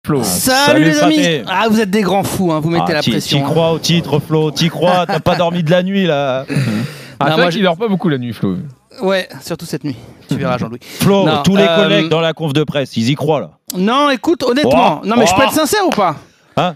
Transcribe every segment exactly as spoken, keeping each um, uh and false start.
Flo. Salut, Salut les amis. Fraté. Ah, vous êtes des grands fous, hein, vous mettez ah, la pression. T'y hein. crois au titre, Flo, t'y crois, t'as pas dormi de la nuit là. Ah, non, moi, je dors pas beaucoup la nuit, Flo. Ouais, surtout cette nuit. Tu verras, Jean-Louis. Flo, non, tous les euh... collègues dans la conf de presse, ils y croient là. Non, écoute, honnêtement, oh, non mais oh. je peux être sincère ou pas? Hein?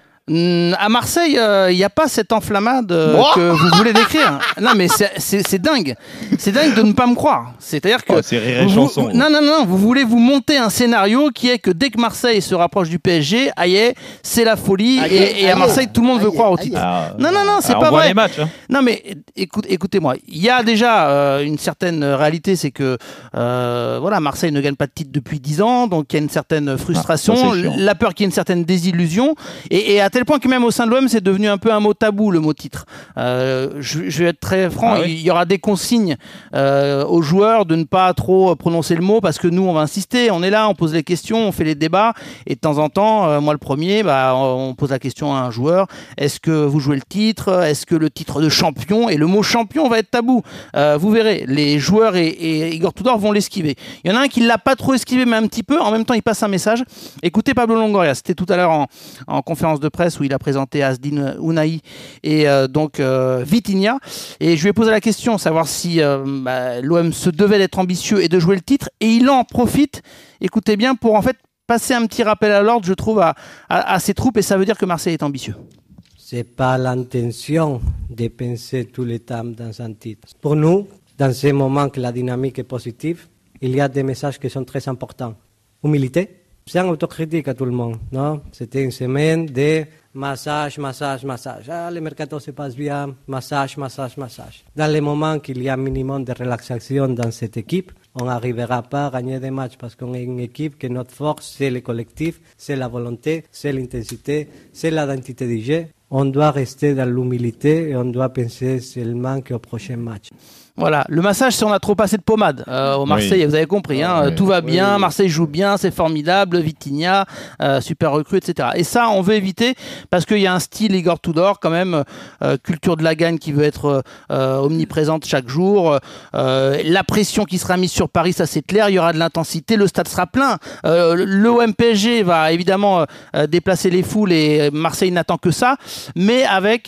À Marseille, il euh, n'y a pas cette enflammade euh, oh que vous voulez décrire. Non, mais c'est dingue. C'est dingue de ne pas me croire. C'est-à-dire que. Oh, c'est rire et chanson. Vous, non, non, non. Vous voulez vous monter un scénario qui est que dès que Marseille se rapproche du P S G, aïe, c'est la folie. Aïe, et, et à Marseille, tout le monde aïe, veut croire au titre. Ah, non, non, non, c'est pas vrai. Les matchs, hein. Non, mais écoute, écoutez-moi. Il y a déjà euh, une certaine réalité, c'est que euh, voilà, Marseille ne gagne pas de titre depuis dix ans, donc il y a une certaine frustration, ah, ça, la peur qu'il y ait une certaine désillusion, et, et à tel point que même au sein de l'O M, c'est devenu un peu un mot tabou, le mot titre. Euh, je, je vais être très franc, ah oui. il y aura des consignes euh, aux joueurs de ne pas trop prononcer le mot, parce que nous, on va insister, on est là, on pose les questions, on fait les débats, et de temps en temps, euh, moi le premier, bah, on pose la question à un joueur, est-ce que vous jouez le titre? Est-ce que le titre de champion? Et le mot champion va être tabou. Euh, vous verrez, les joueurs et, et Igor Tudor vont l'esquiver. Il y en a un qui ne l'a pas trop esquivé, mais un petit peu, en même temps, il passe un message. Écoutez Pablo Longoria, c'était tout à l'heure en, en conférence de presse où il a présenté Azdin Ounahi et euh, donc euh, Vitinha, et je lui ai posé la question, savoir si euh, bah, l'O M se devait d'être ambitieux et de jouer le titre, et il en profite, écoutez bien, pour en fait passer un petit rappel à l'ordre, je trouve, à, à, à ses troupes, et ça veut dire que Marseille est ambitieux. C'est pas l'intention de penser tout le temps dans un titre. Pour nous, dans ces moments que la dynamique est positive, il y a des messages qui sont très importants. Humilité, c'est un autocritique à tout le monde, non? C'était une semaine de massage, massage, massage. Ah, le mercato se passe bien, massage, massage, massage. Dans les moments qu'il y a un minimum de relaxation dans cette équipe, on n'arrivera pas à gagner des matchs parce qu'on est une équipe que notre force, c'est le collectif, c'est la volonté, c'est l'intensité, c'est l'identité du jeu. On doit rester dans l'humilité et on doit penser seulement qu'au prochain match. Voilà, le massage, c'est on a trop passé de pommade euh, au Marseille, oui. Vous avez compris, hein, oui. Tout va bien, oui. Marseille joue bien, c'est formidable, Vitinha, euh, super recrue, et cetera. Et ça, on veut éviter parce qu'il y a un style Igor Tudor, quand même, euh, culture de la gagne qui veut être euh, omniprésente chaque jour, euh, la pression qui sera mise sur Paris, ça c'est clair, il y aura de l'intensité, le stade sera plein. Euh, l'O M P S G va évidemment euh, déplacer les foules et Marseille n'attend que ça, mais avec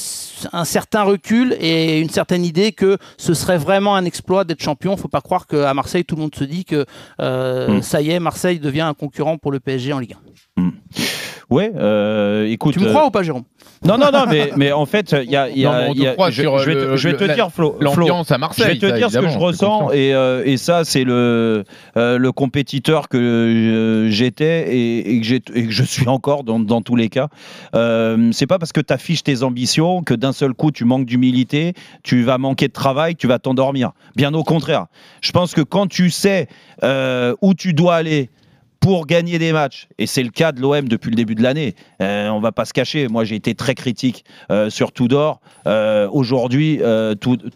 un certain recul et une certaine idée que ce serait vraiment un exploit d'être champion. Il ne faut pas croire qu'à Marseille, tout le monde se dit que euh, mmh. ça y est, Marseille devient un concurrent pour le P S G en Ligue un. Mmh. Ouais, euh, écoute. Tu me crois euh... ou pas, Jérôme? Non, non, non, mais, mais en fait, il y a. Y a, non, y a je, je, vais te, je vais te le, dire, Flo. L'ambiance à Marseille. Je vais te ça, dire ce que je ressens, et, euh, et ça, c'est le, euh, le compétiteur que euh, j'étais et, et, que et que je suis encore dans, dans tous les cas. Euh, c'est pas parce que tu affiches tes ambitions que d'un seul coup, tu manques d'humilité, tu vas manquer de travail, tu vas t'endormir. Bien au contraire. Je pense que quand tu sais euh, où tu dois aller pour gagner des matchs, et c'est le cas de l'O M depuis le début de l'année, euh, on va pas se cacher, moi j'ai été très critique euh, sur Tudor, euh, aujourd'hui euh,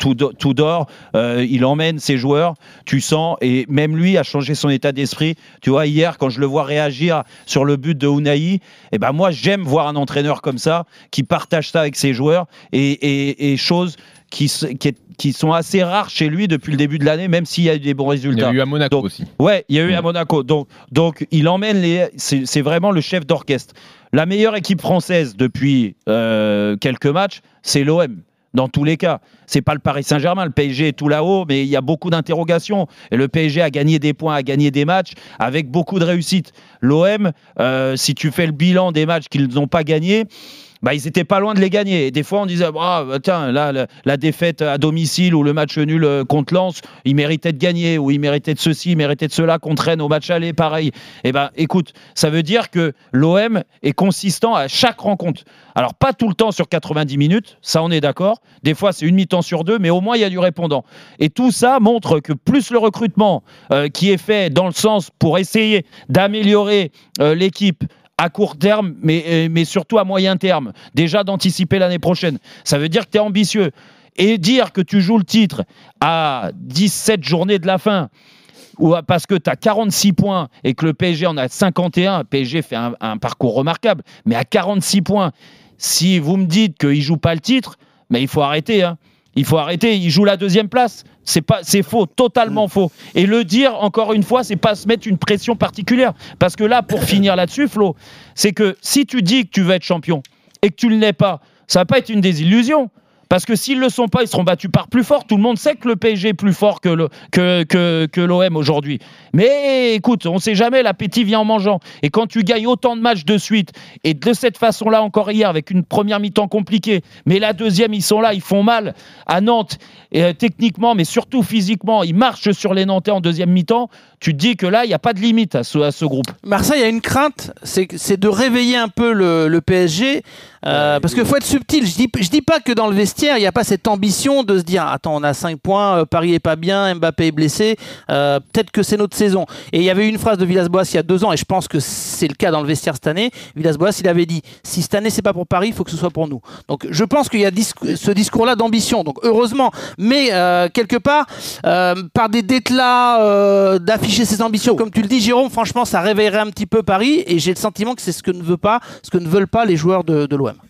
Tudor, euh, il emmène ses joueurs, tu sens, et même lui a changé son état d'esprit, tu vois, hier quand je le vois réagir sur le but de Ounahi, et ben moi j'aime voir un entraîneur comme ça, qui partage ça avec ses joueurs, et, et, et chose qui, qui est qui sont assez rares chez lui depuis le début de l'année, même s'il y a eu des bons résultats. Il y a eu à Monaco donc, aussi. Ouais, il y a eu mmh. à Monaco. Donc, donc il emmène les. C'est, c'est vraiment le chef d'orchestre. La meilleure équipe française depuis euh, quelques matchs, c'est l'O M. Dans tous les cas, c'est pas le Paris Saint-Germain, le P S G est tout là-haut, mais il y a beaucoup d'interrogations. Et le P S G a gagné des points, a gagné des matchs avec beaucoup de réussite. L'O M, euh, si tu fais le bilan des matchs qu'ils n'ont pas gagnés, bah, ils étaient pas loin de les gagner. Et des fois, on disait, ah, bah, tiens, là, la, la défaite à domicile ou le match nul contre Lens, ils méritaient de gagner, ou ils méritaient de ceci, ils méritaient de cela, contre Rennes au match aller, pareil. Et ben, écoute, ça veut dire que l'O M est consistant à chaque rencontre. Alors, pas tout le temps sur quatre-vingt-dix minutes, ça, on est d'accord. Des fois, c'est une mi-temps sur deux, mais au moins, il y a du répondant. Et tout ça montre que plus le recrutement euh, qui est fait dans le sens pour essayer d'améliorer euh, l'équipe, à court terme, mais, mais surtout à moyen terme, déjà d'anticiper l'année prochaine. Ça veut dire que tu es ambitieux. Et dire que tu joues le titre à dix-sept journées de la fin, ou parce que tu as quarante-six points et que le P S G en a cinquante et un, le P S G fait un, un parcours remarquable, mais à quarante-six points, si vous me dites qu'il ne joue pas le titre, mais il faut arrêter. Hein. Il faut arrêter, il joue la deuxième place. C'est pas, c'est faux, totalement faux. Et le dire, encore une fois, c'est pas se mettre une pression particulière. Parce que là, pour finir là-dessus, Flo, c'est que si tu dis que tu veux être champion et que tu ne l'es pas, ça va pas être une désillusion. Parce que s'ils ne le sont pas, ils seront battus par plus fort. Tout le monde sait que le P S G est plus fort que, le, que, que, que l'O M aujourd'hui. Mais écoute, on ne sait jamais, l'appétit vient en mangeant. Et quand tu gagnes autant de matchs de suite, et de cette façon-là encore hier, avec une première mi-temps compliquée, mais la deuxième, ils sont là, ils font mal à Nantes, et, euh, techniquement, mais surtout physiquement, ils marchent sur les Nantais en deuxième mi-temps, tu te dis que là, il n'y a pas de limite à ce, à ce groupe. Marseille a une crainte, c'est, c'est de réveiller un peu le, le P S G, euh, parce qu'il faut être subtil. Je dis, je dis pas que dans le vestiaire, il n'y a pas cette ambition de se dire attends, on a cinq points, euh, Paris est pas bien, Mbappé est blessé, euh, peut-être que c'est notre saison. Et il y avait une phrase de Villas-Boas il y a deux ans, et je pense que c'est le cas dans le vestiaire cette année. Villas-Boas, il avait dit si cette année c'est pas pour Paris, il faut que ce soit pour nous. Donc je pense qu'il y a disc- ce discours-là d'ambition, donc heureusement. Mais euh, quelque part, euh, par des déclats euh, d'afficher ses ambitions, comme tu le dis, Jérôme, franchement, ça réveillerait un petit peu Paris, et j'ai le sentiment que c'est ce que ne veut pas, ce que ne veulent pas les joueurs de, de l'O M.